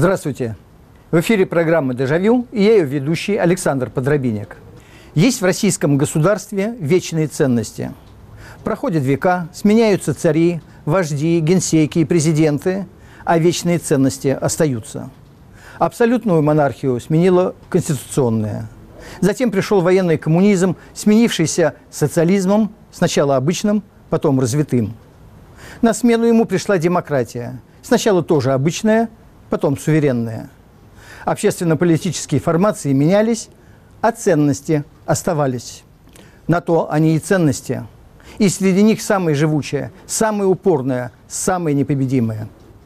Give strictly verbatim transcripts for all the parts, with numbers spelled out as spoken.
Здравствуйте! В эфире программа «Дежавю» и я ее ведущий Александр Подробинек. Есть в российском государстве вечные ценности. Проходят века, сменяются цари, вожди, генсеки и президенты, а вечные ценности остаются. Абсолютную монархию сменила конституционная. Затем пришел военный коммунизм, сменившийся социализмом, сначала обычным, потом развитым. На смену ему пришла демократия. Сначала тоже обычная, потом суверенная. Общественно-политические формации менялись, а ценности оставались. На то они и ценности. И среди них самая живучая, самая упорная, самая непобедимая.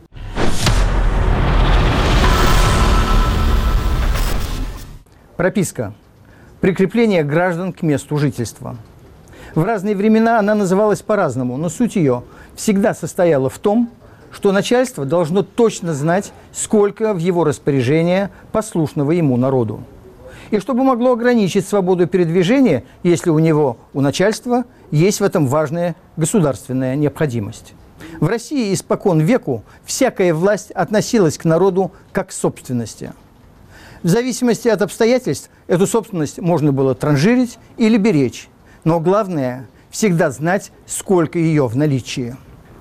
Прописка. Прикрепление граждан к месту жительства. В разные времена она называлась по-разному, но суть ее всегда состояла в том, что начальство должно точно знать, сколько в его распоряжении послушного ему народу. И чтобы могло ограничить свободу передвижения, если у него, у начальства, есть в этом важная государственная необходимость. В России испокон веку всякая власть относилась к народу как к собственности. В зависимости от обстоятельств эту собственность можно было транжирить или беречь, но главное – всегда знать, сколько ее в наличии.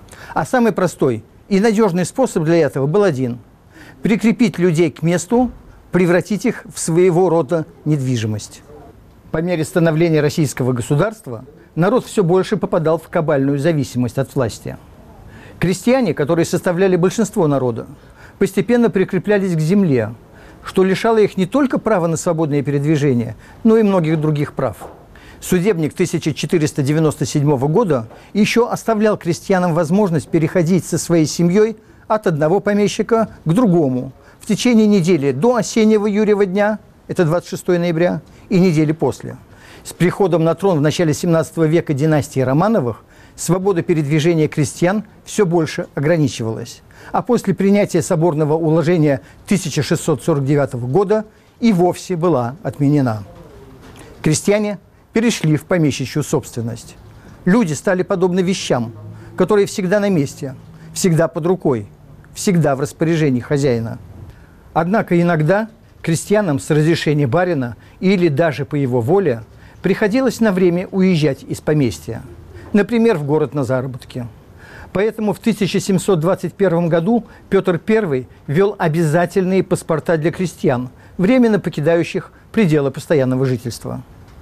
А самый простой и надежный способ для этого был один – прикрепить людей к месту, превратить их в своего рода недвижимость. По мере становления российского государства народ все больше попадал в кабальную зависимость от власти. Крестьяне, которые составляли большинство народа, постепенно прикреплялись к земле, что лишало их не только права на свободное передвижение, но и многих других прав. Судебник тысяча четыреста девяносто седьмого года еще оставлял крестьянам возможность переходить со своей семьей от одного помещика к другому в течение недели до осеннего Юрьева дня, это двадцать шестого ноября, и недели после. С приходом на трон в начале семнадцатого века династии Романовых свобода передвижения крестьян все больше ограничивалась, а после принятия соборного уложения тысяча шестьсот сорок девятого года и вовсе была отменена. Крестьяне перешли в помещичью собственность. Люди стали подобны вещам, которые всегда на месте, всегда под рукой, всегда в распоряжении хозяина. Однако иногда крестьянам с разрешения барина или даже по его воле приходилось на время уезжать из поместья, например, в город на заработки. Поэтому в тысяча семьсот двадцать первом году Петр Первый ввел обязательные паспорта для крестьян, временно покидающих пределы постоянного жительства.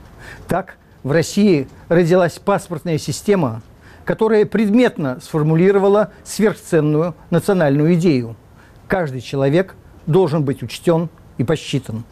Так, в России родилась паспортная система, которая предметно сформулировала сверхценную национальную идею. Каждый человек должен быть учтен и посчитан.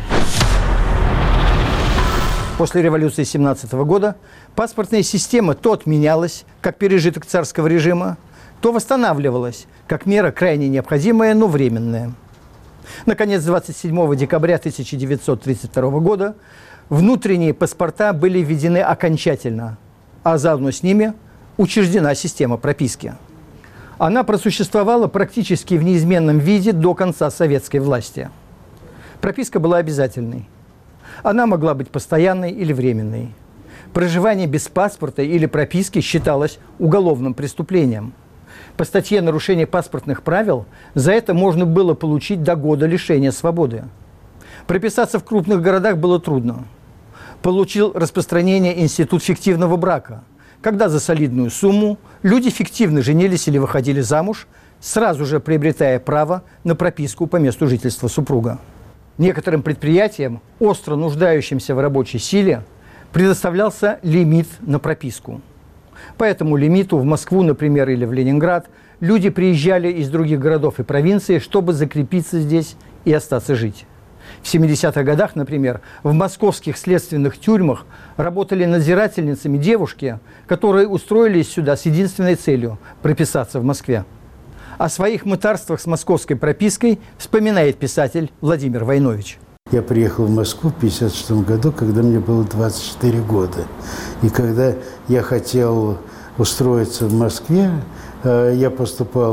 После революции семнадцатого года паспортная система то отменялась, как пережиток царского режима, то восстанавливалась, как мера крайне необходимая, но временная. Наконец, двадцать седьмого декабря тысяча девятьсот тридцать второго года внутренние паспорта были введены окончательно, а заодно с ними учреждена система прописки. Она просуществовала практически в неизменном виде до конца советской власти. Прописка была обязательной. Она могла быть постоянной или временной. Проживание без паспорта или прописки считалось уголовным преступлением. По статье «Нарушение паспортных правил» за это можно было получить до года лишения свободы. Прописаться в крупных городах было трудно. Получил распространение институт фиктивного брака, когда за солидную сумму люди фиктивно женились или выходили замуж, сразу же приобретая право на прописку по месту жительства супруга. Некоторым предприятиям, остро нуждающимся в рабочей силе, предоставлялся лимит на прописку. По этому лимиту в Москву, например, или в Ленинград люди приезжали из других городов и провинций, чтобы закрепиться здесь и остаться жить. В семидесятых годах, например, в московских следственных тюрьмах работали надзирательницами девушки, которые устроились сюда с единственной целью – прописаться в Москве. О своих мытарствах с московской пропиской вспоминает писатель Владимир Войнович. Я приехал в Москву в пятьдесят шестом году, когда мне было двадцать четыре года. И когда я хотел устроиться в Москве, я поступал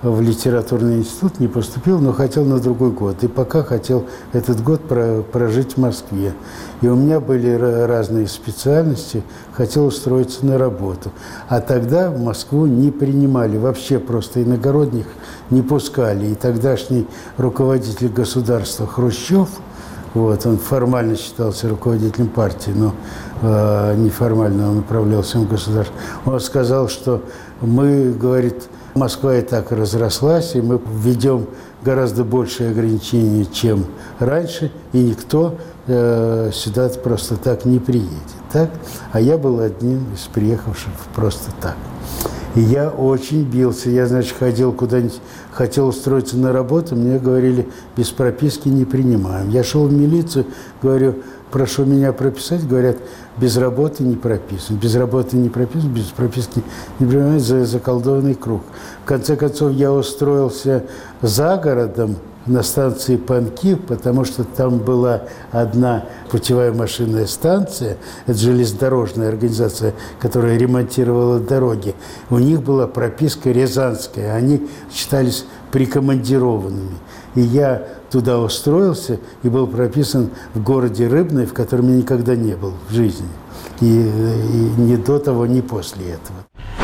в литературный институт, не поступил, но хотел на другой год. И пока хотел этот год прожить в Москве. И у меня были разные специальности, хотел устроиться на работу. А тогда в Москву не принимали, вообще просто иногородних не пускали. И тогдашний руководитель государства Хрущев, вот, он формально считался руководителем партии, но э, неформально он управлял всем государством. Он сказал, что мы, говорит, Москва и так разрослась, и мы введем гораздо большие ограничения, чем раньше, и никто э, сюда просто так не приедет. Так? А я был одним из приехавших просто так. И я очень бился. Я, значит, ходил куда-нибудь, хотел устроиться на работу, мне говорили, без прописки не принимаем. Я шел в милицию, говорю, прошу меня прописать, говорят, без работы не прописан. Без работы не прописан, без прописки не принимаем, за заколдованный круг. В конце концов, я устроился за городом на станции Панки, потому что там была одна путевая машинная станция, это железнодорожная организация, которая ремонтировала дороги. У них была прописка рязанская, они считались прикомандированными. И я туда устроился и был прописан в городе Рыбное, в котором я никогда не был в жизни. И, и ни до того, ни после этого.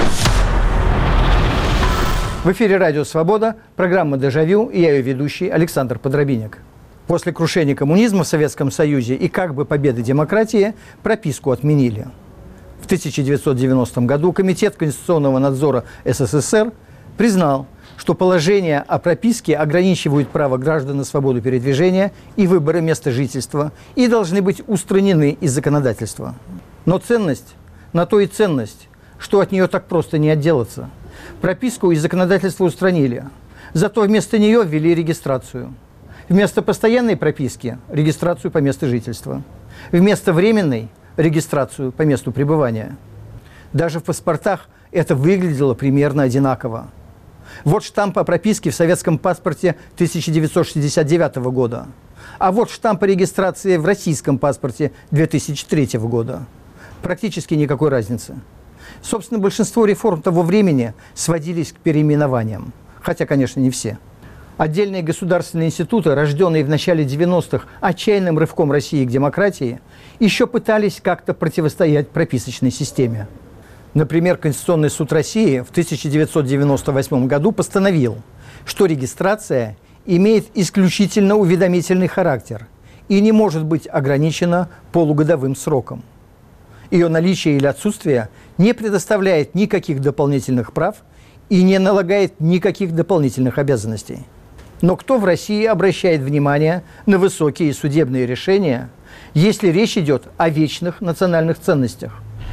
В эфире «Радио Свобода», программа «Дежавю» и я ее ведущий Александр Подробинек. После крушения коммунизма в Советском Союзе и как бы победы демократии прописку отменили. В тысяча девятьсот девяностом году Комитет Конституционного надзора СССР признал, что положения о прописке ограничивают право граждан на свободу передвижения и выбора места жительства и должны быть устранены из законодательства. Но ценность на то и ценность, что от нее так просто не отделаться. Прописку из законодательства устранили, зато вместо нее ввели регистрацию. Вместо постоянной прописки – регистрацию по месту жительства. Вместо временной – регистрацию по месту пребывания. Даже в паспортах это выглядело примерно одинаково. Вот штамп о прописке в советском паспорте тысяча девятьсот шестьдесят девятого года, а вот штамп о регистрации в российском паспорте две тысячи третьего года. Практически никакой разницы. Собственно, большинство реформ того времени сводились к переименованиям, хотя, конечно, не все. Отдельные государственные институты, рожденные в начале девяностых отчаянным рывком России к демократии, еще пытались как-то противостоять прописочной системе. Например, Конституционный суд России в тысяча девятьсот девяносто восьмом году постановил, что регистрация имеет исключительно уведомительный характер и не может быть ограничена полугодовым сроком. Ее наличие или отсутствие не предоставляет никаких дополнительных прав и не налагает никаких дополнительных обязанностей. Но кто в России обращает внимание на высокие судебные решения, если речь идет о вечных национальных ценностях?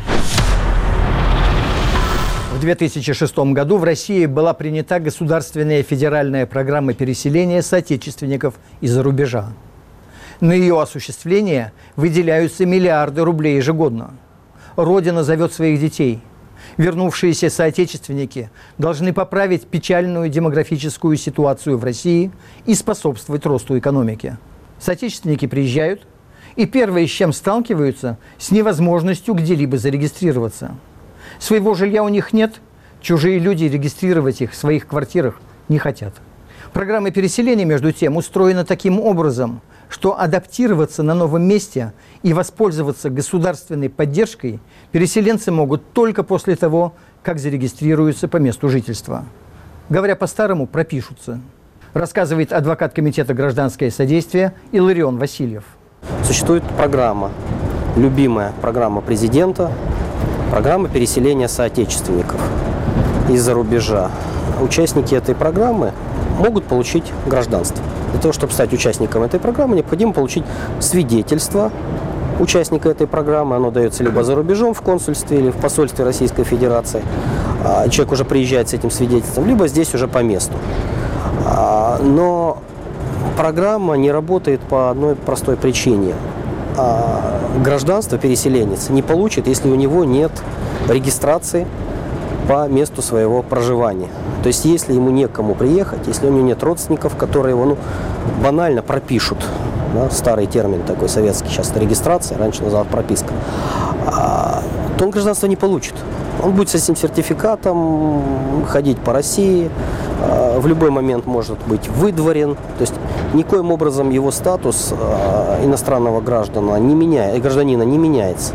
В две тысячи шестом году в России была принята государственная федеральная программа переселения соотечественников из-за рубежа. На ее осуществление выделяются миллиарды рублей ежегодно. Родина зовет своих детей. Вернувшиеся соотечественники должны поправить печальную демографическую ситуацию в России и способствовать росту экономики. Соотечественники приезжают, и первое, с чем сталкиваются, с невозможностью где-либо зарегистрироваться. Своего жилья у них нет, чужие люди регистрировать их в своих квартирах не хотят. Программа переселения, между тем, устроена таким образом, что адаптироваться на новом месте и воспользоваться государственной поддержкой переселенцы могут только после того, как зарегистрируются по месту жительства. Говоря по-старому, пропишутся, рассказывает адвокат Комитета «Гражданское содействие» Илларион Васильев. Существует программа, любимая программа президента, программа переселения соотечественников из-за рубежа. Участники этой программы могут получить гражданство. Для того, чтобы стать участником этой программы, необходимо получить свидетельство участника этой программы. Оно дается либо за рубежом в консульстве или в посольстве Российской Федерации. Человек уже приезжает с этим свидетельством, либо здесь уже по месту. Но программа не работает по одной простой причине. Гражданство переселенец не получит, если у него нет регистрации по месту своего проживания. То есть, если ему некому приехать, если у него нет родственников, которые его ну, банально пропишут, да, старый термин такой советский, сейчас это регистрация, раньше называлась прописка, а, то он гражданство не получит. Он будет с этим сертификатом ходить по России, в любой момент может быть выдворен. То есть никоим образом его статус иностранного гражданина не меняет, гражданина не меняется.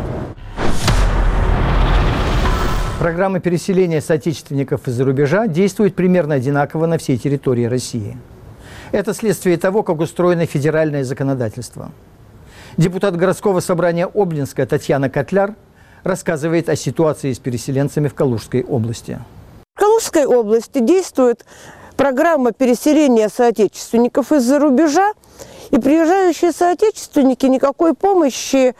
Программа переселения соотечественников из-за рубежа действует примерно одинаково на всей территории России. Это следствие того, как устроено федеральное законодательство. Депутат городского собрания Обнинска Татьяна Котляр рассказывает о ситуации с переселенцами в Калужской области. В Калужской области действует программа переселения соотечественников из-за рубежа, и приезжающие соотечественники никакой помощи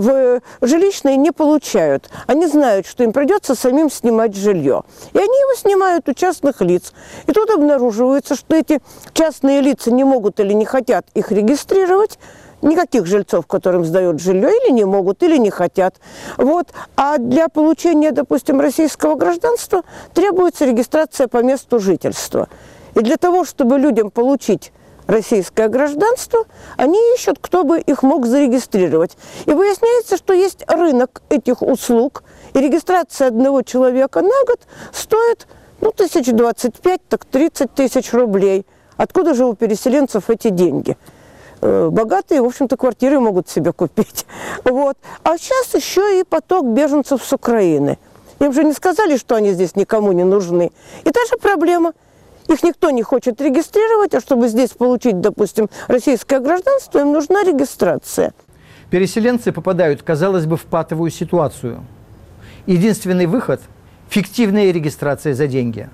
в жилищной не получают. Они знают, что им придется самим снимать жилье. И они его снимают у частных лиц. И тут обнаруживается, что эти частные лица не могут или не хотят их регистрировать, никаких жильцов, которым сдают жилье, или не могут, или не хотят. Вот. А для получения, допустим, российского гражданства требуется регистрация по месту жительства. И для того, чтобы людям получить российское гражданство, они ищут, кто бы их мог зарегистрировать. И выясняется, что есть рынок этих услуг, и регистрация одного человека на год стоит, ну, тысяч двадцать пять, так тридцать тысяч рублей. Откуда же у переселенцев эти деньги? Богатые, в общем-то, квартиры могут себе купить. Вот. А сейчас еще и поток беженцев с Украины. Им же не сказали, что они здесь никому не нужны. И та же проблема. Их никто не хочет регистрировать, а чтобы здесь получить, допустим, российское гражданство, им нужна регистрация. Переселенцы попадают, казалось бы, в патовую ситуацию. Единственный выход – фиктивная регистрация за деньги.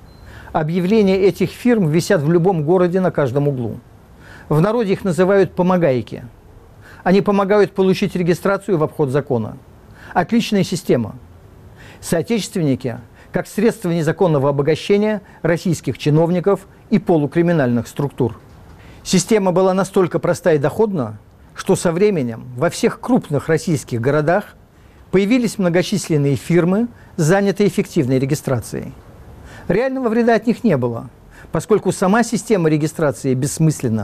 Объявления этих фирм висят в любом городе на каждом углу. В народе их называют «помогайки». Они помогают получить регистрацию в обход закона. Отличная система. Соотечественники – как средство незаконного обогащения российских чиновников и полукриминальных структур. Система была настолько проста и доходна, что со временем во всех крупных российских городах появились многочисленные фирмы, занятые эффективной регистрацией. Реального вреда от них не было, поскольку сама система регистрации бессмысленна.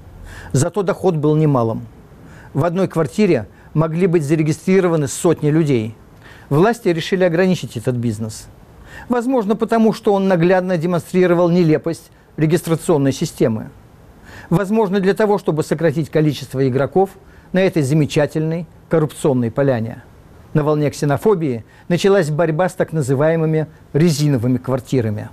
Зато доход был немалым. В одной квартире могли быть зарегистрированы сотни людей. Власти решили ограничить этот бизнес. Возможно, потому что он наглядно демонстрировал нелепость регистрационной системы. Возможно, для того, чтобы сократить количество игроков на этой замечательной коррупционной поляне. На волне ксенофобии началась борьба с так называемыми резиновыми квартирами.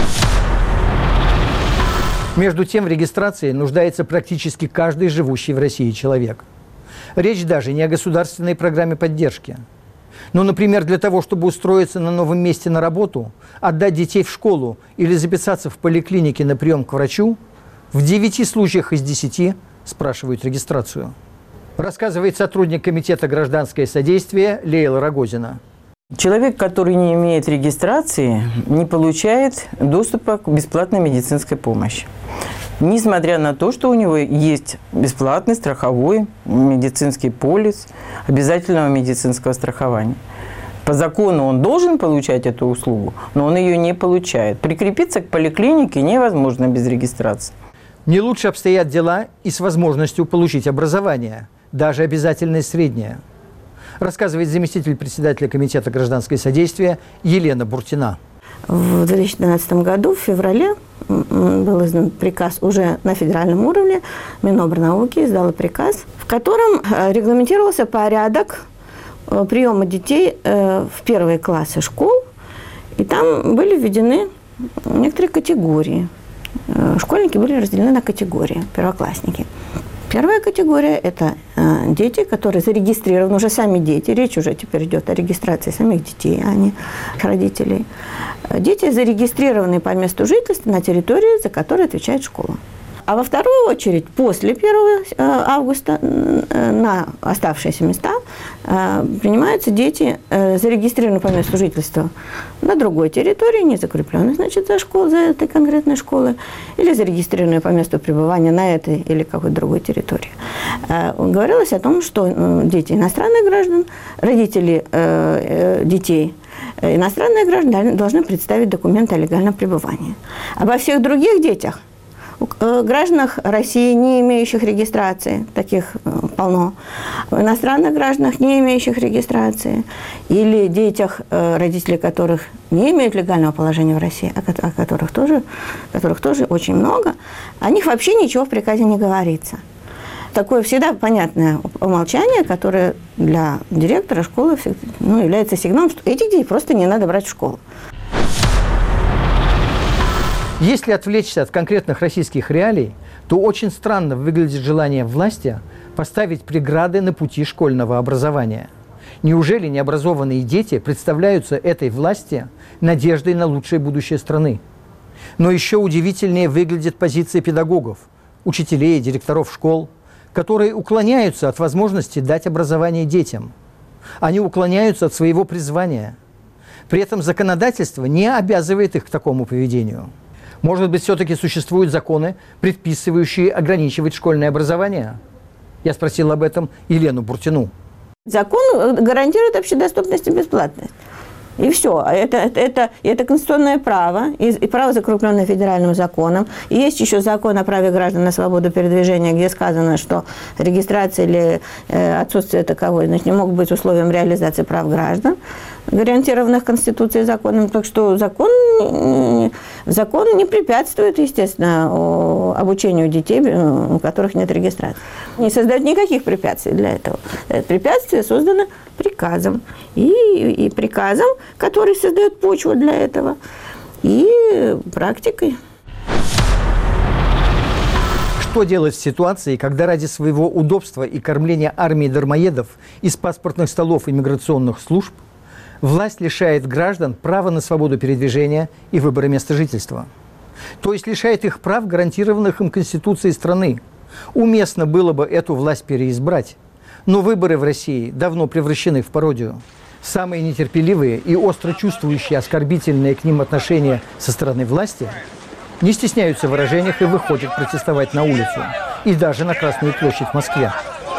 Между тем, в регистрации нуждается практически каждый живущий в России человек. Речь даже не о государственной программе поддержки. Ну, например, для того, чтобы устроиться на новом месте на работу, отдать детей в школу или записаться в поликлинике на прием к врачу, в девяти случаях из десяти спрашивают регистрацию. Рассказывает сотрудник комитета «Гражданское содействие» Лейла Рогозина. Человек, который не имеет регистрации, не получает доступа к бесплатной медицинской помощи. Несмотря на то, что у него есть бесплатный страховой медицинский полис обязательного медицинского страхования. По закону он должен получать эту услугу, но он ее не получает. Прикрепиться к поликлинике невозможно без регистрации. Не лучше обстоят дела и с возможностью получить образование, даже обязательное среднее. Рассказывает заместитель председателя комитета «Гражданское содействие» Елена Буртина. В две тысячи двенадцатом году, в феврале, был издан приказ уже на федеральном уровне. Минобрнауки издала приказ, в котором регламентировался порядок приема детей в первые классы школ. И там были введены некоторые категории. Школьники были разделены на категории, первоклассники. Первая категория – это дети, которые зарегистрированы, уже сами дети, речь уже теперь идет о регистрации самих детей, а не родителей. Дети, зарегистрированные по месту жительства на территории, за которую отвечает школа. А во вторую очередь, после первого августа, на оставшиеся места принимаются дети, зарегистрированные по месту жительства на другой территории, не закрепленные, значит, за школу, за этой конкретной школой, или зарегистрированные по месту пребывания на этой или какой-то другой территории. Говорилось о том, что дети иностранных граждан, родители детей иностранных граждан должны представить документы о легальном пребывании. Обо всех других детях О гражданах России, не имеющих регистрации, таких полно, о иностранных гражданах, не имеющих регистрации, или детях, родители которых не имеют легального положения в России, о которых тоже, которых тоже очень много, о них вообще ничего в приказе не говорится. Такое всегда понятное умолчание, которое для директора школы, ну, является сигналом, что этих детей просто не надо брать в школу. Если отвлечься от конкретных российских реалий, то очень странно выглядит желание власти поставить преграды на пути школьного образования. Неужели необразованные дети представляются этой власти надеждой на лучшее будущее страны? Но еще удивительнее выглядит позиция педагогов, учителей, директоров школ, которые уклоняются от возможности дать образование детям. Они уклоняются от своего призвания. При этом законодательство не обязывает их к такому поведению. Может быть, все-таки существуют законы, предписывающие ограничивать школьное образование? Я спросил об этом Елену Буртину. Закон гарантирует общедоступность и бесплатность. И все. Это, это, это, это конституционное право, и, и право, закрепленное федеральным законом. И есть еще закон о праве граждан на свободу передвижения, где сказано, что регистрация или э, отсутствие таковой, значит, не могут быть условием реализации прав граждан, гарантированных Конституцией и законом. Так что закон, закон не препятствует, естественно, обучению детей, у которых нет регистрации. Не создает никаких препятствий для этого. Препятствия созданы приказом. И, и приказом, который создает почву для этого, и практикой. Что делать в ситуации, когда ради своего удобства и кормления армии дармоедов из паспортных столов иммиграционных служб власть лишает граждан права на свободу передвижения и выбора места жительства? То есть лишает их прав, гарантированных им Конституцией страны. Уместно было бы эту власть переизбрать. Но выборы в России давно превращены в пародию. Самые нетерпеливые и остро чувствующие оскорбительные к ним отношения со стороны власти не стесняются в выражениях и выходят протестовать на улицу. И даже на Красную площадь в Москве.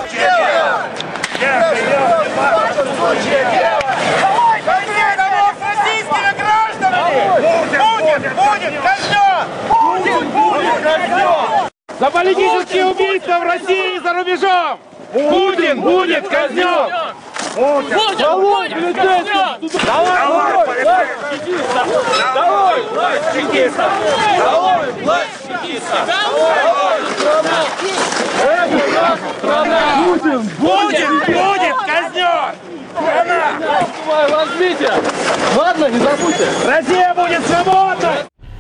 За политические убийства в России и за рубежом! Путин будет казнен! Путин будет казнен! Давай, полицейских! Давай, власть чекистов! Давай, власть чекистов! Давай, страна! Это наша страна! Путин будет казнен! Страна! Возьмите! Ладно, не забудьте! Россия будет свободна!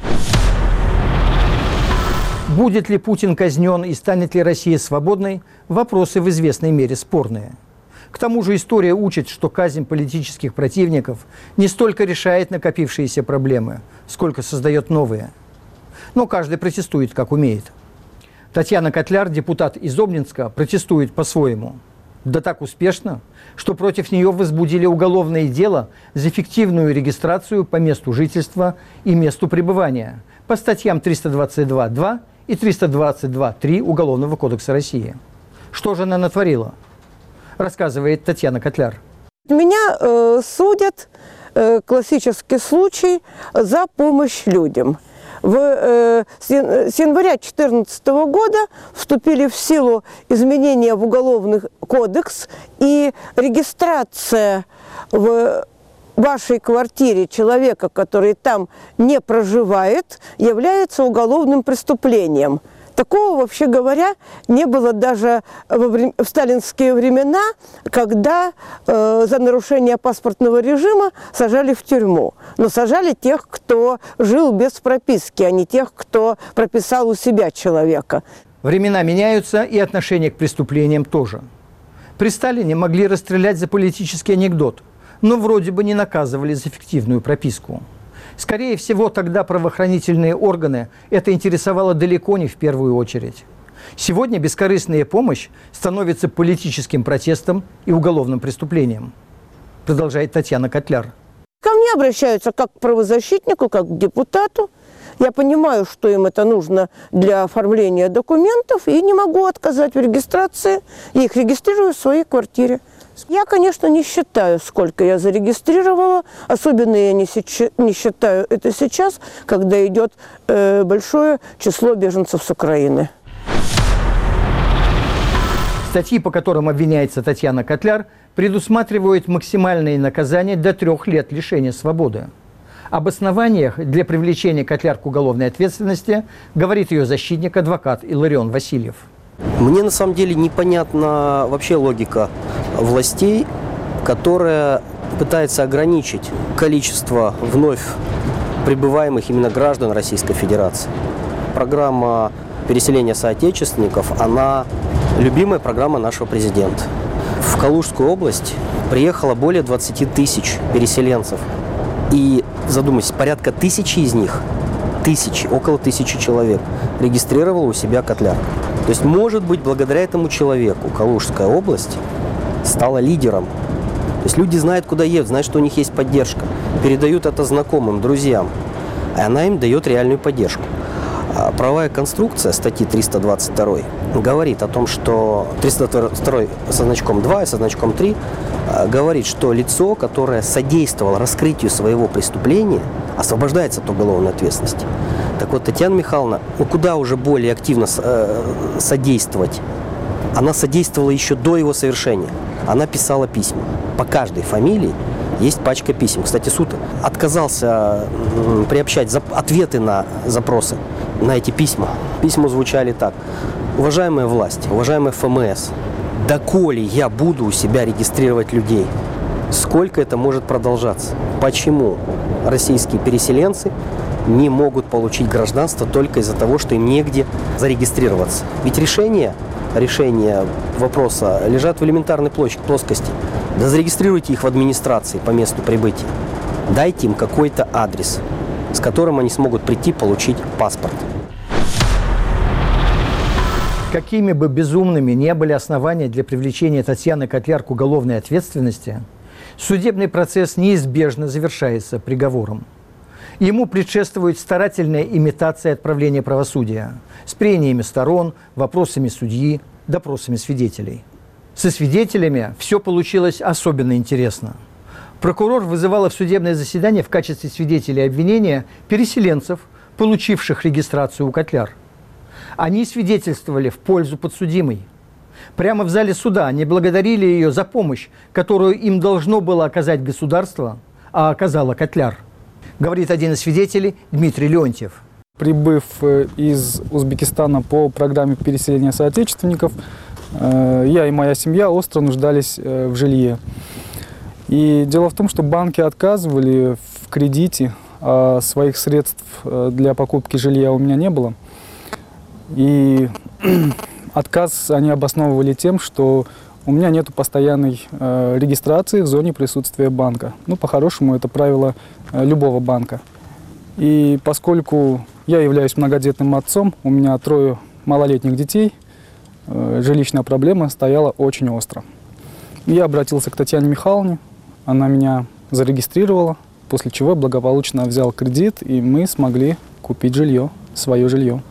Будет ли Путин казнен и станет ли Россия свободной – вопросы в известной мере спорные. К тому же история учит, что казнь политических противников не столько решает накопившиеся проблемы, сколько создает новые. Но каждый протестует, как умеет. Татьяна Котляр, депутат из Обнинска, протестует по-своему. Да так успешно, что против нее возбудили уголовное дело за фиктивную регистрацию по месту жительства и месту пребывания по статьям триста двадцать два точка два и триста двадцать два точка три Уголовного кодекса России. Что же она натворила? Рассказывает Татьяна Котляр. Меня э, судят, э, классический случай, за помощь людям. В, э, с января две тысячи четырнадцатого года вступили в силу изменения в Уголовный кодекс, и регистрация в вашей квартире человека, который там не проживает, является уголовным преступлением. Такого, вообще говоря, не было даже во время, в сталинские времена, когда э, за нарушение паспортного режима сажали в тюрьму. Но сажали тех, кто жил без прописки, а не тех, кто прописал у себя человека. Времена меняются, и отношение к преступлениям тоже. При Сталине могли расстрелять за политический анекдот, но вроде бы не наказывали за фиктивную прописку. Скорее всего, тогда правоохранительные органы это интересовало далеко не в первую очередь. Сегодня бескорыстная помощь становится политическим протестом и уголовным преступлением, продолжает Татьяна Котляр. Ко мне обращаются как к правозащитнику, как к депутату. Я понимаю, что им это нужно для оформления документов, и не могу отказать в регистрации. Я их регистрирую в своей квартире. Я, конечно, не считаю, сколько я зарегистрировала. Особенно я не, сеч... не считаю это сейчас, когда идет э, большое число беженцев с Украины. Статьи, по которым обвиняется Татьяна Котляр, предусматривают максимальные наказания до трех лет лишения свободы. Об основаниях для привлечения Котляр к уголовной ответственности говорит ее защитник, адвокат Илларион Васильев. Мне на самом деле непонятна вообще логика властей, которая пытается ограничить количество вновь прибываемых именно граждан Российской Федерации. Программа переселения соотечественников, она любимая программа нашего президента. В Калужскую область приехало более двадцати тысяч переселенцев. И, задумайтесь, порядка тысячи из них, тысячи, около тысячи человек регистрировало у себя Котляр. То есть, может быть, благодаря этому человеку Калужская область стала лидером. То есть люди знают, куда едут, знают, что у них есть поддержка, передают это знакомым, друзьям, и она им дает реальную поддержку. А правовая конструкция статьи триста двадцать два говорит о том, что триста двадцать два со значком два и со значком три говорит, что лицо, которое содействовало раскрытию своего преступления, освобождается от уголовной ответственности. Так вот, Татьяна Михайловна, ну куда уже более активно э, содействовать? Она содействовала еще до его совершения. Она писала письма. По каждой фамилии есть пачка писем. Кстати, суд отказался э, приобщать зап- ответы на запросы, на эти письма. Письма звучали так. Уважаемая власть, уважаемая эф эм эс, доколе я буду у себя регистрировать людей? Сколько это может продолжаться? Почему российские переселенцы не могут получить гражданство только из-за того, что им негде зарегистрироваться? Ведь решение, решение вопроса лежат в элементарной плоскости. Да зарегистрируйте их в администрации по месту прибытия. Дайте им какой-то адрес, с которым они смогут прийти получить паспорт. Какими бы безумными не были основания для привлечения Татьяны Котляр к уголовной ответственности, судебный процесс неизбежно завершается приговором. Ему предшествует старательная имитация отправления правосудия с прениями сторон, вопросами судьи, допросами свидетелей. Со свидетелями все получилось особенно интересно. Прокурор вызывала в судебное заседание в качестве свидетелей обвинения переселенцев, получивших регистрацию у Котляр. Они свидетельствовали в пользу подсудимой. Прямо в зале суда они благодарили ее за помощь, которую им должно было оказать государство, а оказала Котляр. Говорит один из свидетелей Дмитрий Леонтьев. Прибыв из Узбекистана по программе переселения соотечественников, я и моя семья остро нуждались в жилье. И дело в том, что банки отказывали в кредите, а своих средств для покупки жилья у меня не было. И отказ они обосновывали тем, что у меня нет постоянной э, регистрации в зоне присутствия банка. Ну, по-хорошему, это правило э, любого банка. И поскольку я являюсь многодетным отцом, у меня трое малолетних детей, э, жилищная проблема стояла очень остро. Я обратился к Татьяне Михайловне, она меня зарегистрировала, после чего я благополучно взял кредит, и мы смогли купить жилье, свое жилье.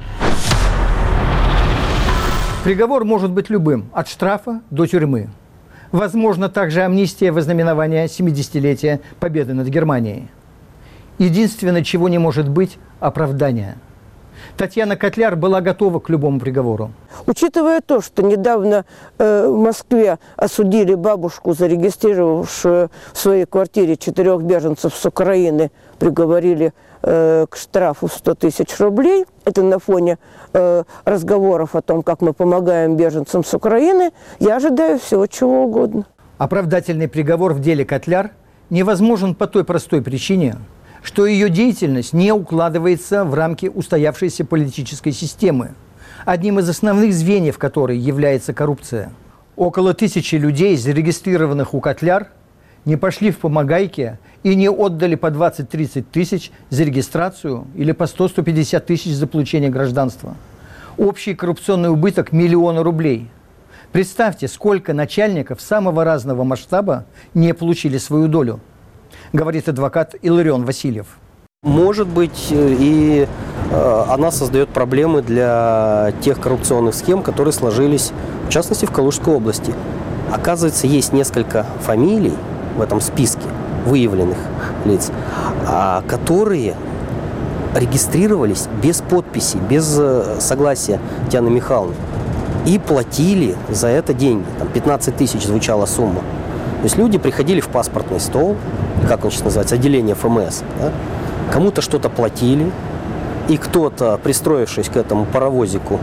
Приговор может быть любым, от штрафа до тюрьмы. Возможно, также амнистия во знаменование семидесятилетия победы над Германией. Единственное, чего не может быть – оправдание. Татьяна Котляр была готова к любому приговору. Учитывая то, что недавно э, в Москве осудили бабушку, зарегистрировавшую в своей квартире четырех беженцев с Украины, приговорили э, к штрафу в сто тысяч рублей, это на фоне э, разговоров о том, как мы помогаем беженцам с Украины, я ожидаю всего чего угодно. Оправдательный приговор в деле Котляр невозможен по той простой причине, что ее деятельность не укладывается в рамки устоявшейся политической системы, одним из основных звеньев которой является коррупция. Около тысячи людей, зарегистрированных у Котляр, не пошли в помогайки и не отдали по двадцать-тридцать тысяч за регистрацию или по сто — сто пятьдесят тысяч за получение гражданства. Общий коррупционный убыток – миллионы рублей. Представьте, сколько начальников самого разного масштаба не получили свою долю, говорит адвокат Илларион Васильев. Может быть, и э, она создает проблемы для тех коррупционных схем, которые сложились, в частности, в Калужской области. Оказывается, есть несколько фамилий в этом списке выявленных лиц, которые регистрировались без подписи, без согласия Татьяны Михайловны. И платили за это деньги. Там пятнадцать тысяч звучала сумма. То есть люди приходили в паспортный стол, как он сейчас называется, отделение эф эм эс, да? Кому-то что-то платили, и кто-то, пристроившись к этому паровозику,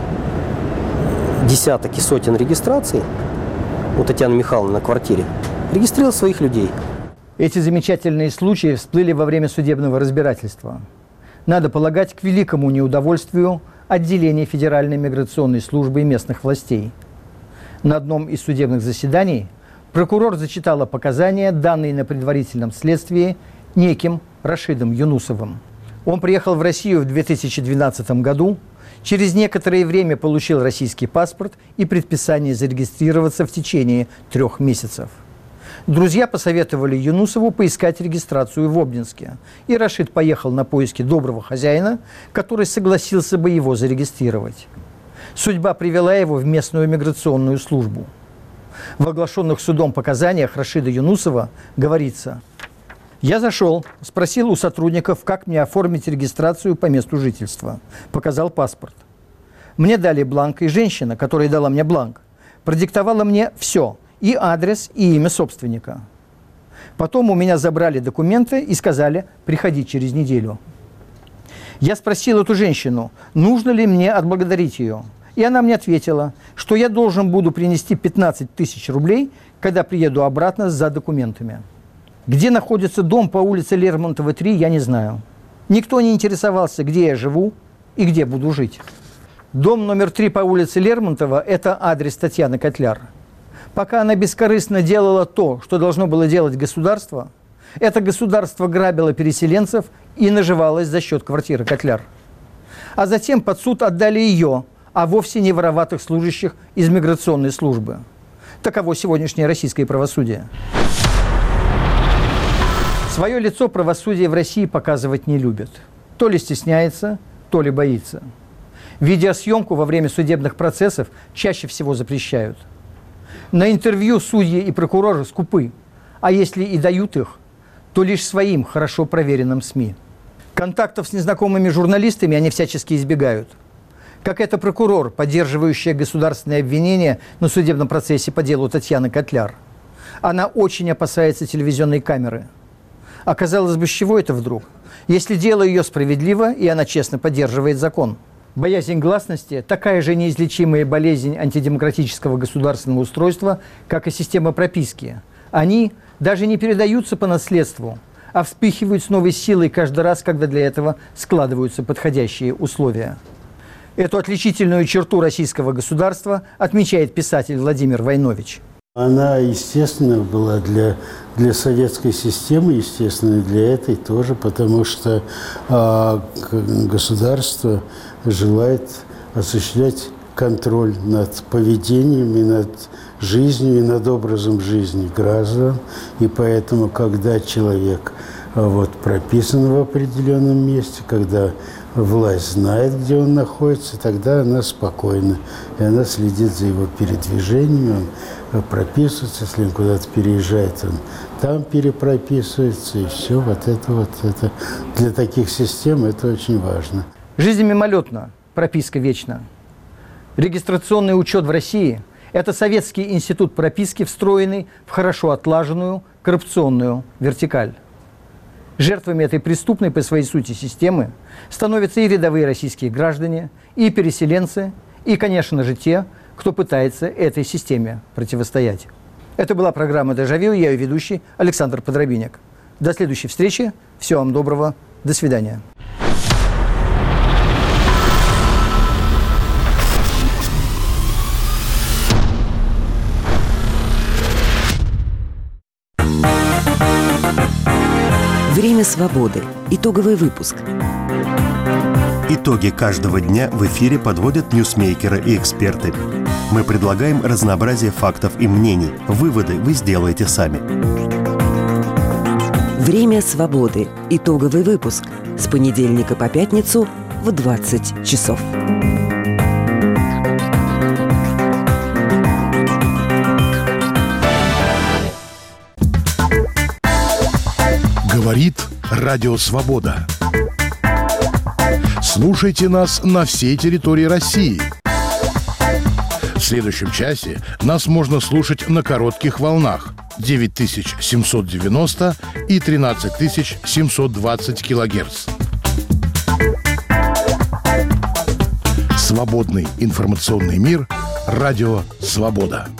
десяток и сотен регистраций у Татьяны Михайловны на квартире, регистрировал своих людей. Эти замечательные случаи всплыли во время судебного разбирательства. Надо полагать, к великому неудовольствию отделения Федеральной миграционной службы и местных властей. На одном из судебных заседаний прокурор зачитала показания, данные на предварительном следствии неким Рашидом Юнусовым. Он приехал в Россию в две тысячи двенадцатом году, через некоторое время получил российский паспорт и предписание зарегистрироваться в течение трех месяцев. Друзья посоветовали Юнусову поискать регистрацию в Обнинске, и Рашид поехал на поиски доброго хозяина, который согласился бы его зарегистрировать. Судьба привела его в местную миграционную службу. В оглашенных судом показаниях Рашида Юнусова говорится: «Я зашел, спросил у сотрудников, как мне оформить регистрацию по месту жительства. Показал паспорт. Мне дали бланк, и женщина, которая дала мне бланк, продиктовала мне все – и адрес, и имя собственника. Потом у меня забрали документы и сказали приходить через неделю. Я спросил эту женщину, нужно ли мне отблагодарить ее. И она мне ответила, что я должен буду принести пятнадцать тысяч рублей, когда приеду обратно за документами. Где находится дом по улице Лермонтова, три, я не знаю. Никто не интересовался, где я живу и где буду жить. Дом номер три по улице Лермонтова – это адрес Татьяны Котляр. Пока она бескорыстно делала то, что должно было делать государство, это государство грабило переселенцев и наживалось за счет квартиры Котляр. А затем под суд отдали ее, а вовсе не вороватых служащих из миграционной службы. Таково сегодняшнее российское правосудие. Свое лицо правосудие в России показывать не любит. То ли стесняется, то ли боится. Видеосъемку во время судебных процессов чаще всего запрещают. На интервью судьи и прокуроры скупы, а если и дают их, то лишь своим хорошо проверенным СМИ. Контактов с незнакомыми журналистами они всячески избегают. Как это прокурор, поддерживающая государственное обвинение на судебном процессе по делу Татьяны Котляр. Она очень опасается телевизионной камеры. А казалось бы, с чего это вдруг? Если дело ее справедливо, и она честно поддерживает закон. Боязнь гласности – такая же неизлечимая болезнь антидемократического государственного устройства, как и система прописки. Они даже не передаются по наследству, а вспыхивают с новой силой каждый раз, когда для этого складываются подходящие условия. Эту отличительную черту российского государства отмечает писатель Владимир Войнович. Она, естественно, была для, для советской системы, естественно, и для этой тоже, потому что а, государство желает осуществлять контроль над поведением и над жизнью, и над образом жизни граждан. И поэтому, когда человек а, вот, прописан в определенном месте, когда власть знает, где он находится, тогда она спокойна. И она следит за его передвижением, он прописывается, если он куда-то переезжает, он там перепрописывается, и все. Вот это вот, это для таких систем это очень важно. Жизнь мимолетна, прописка вечна. Регистрационный учет в России – это советский институт прописки, встроенный в хорошо отлаженную коррупционную вертикаль. Жертвами этой преступной по своей сути системы становятся и рядовые российские граждане, и переселенцы, и, конечно же, те, кто пытается этой системе противостоять. Это была программа «Дежавю», я ее ведущий Александр Подробинек. До следующей встречи, всего вам доброго, до свидания. Время свободы. Итоговый выпуск. Итоги каждого дня в эфире подводят ньюсмейкеры и эксперты. Мы предлагаем разнообразие фактов и мнений. Выводы вы сделаете сами. Время свободы. Итоговый выпуск. С понедельника по пятницу в двадцать часов. Говорит Радио Свобода. Слушайте нас на всей территории России. В следующем часе нас можно слушать на коротких волнах девять тысяч семьсот девяносто и тринадцать тысяч семьсот двадцать килогерц. Свободный информационный мир. Радио Свобода.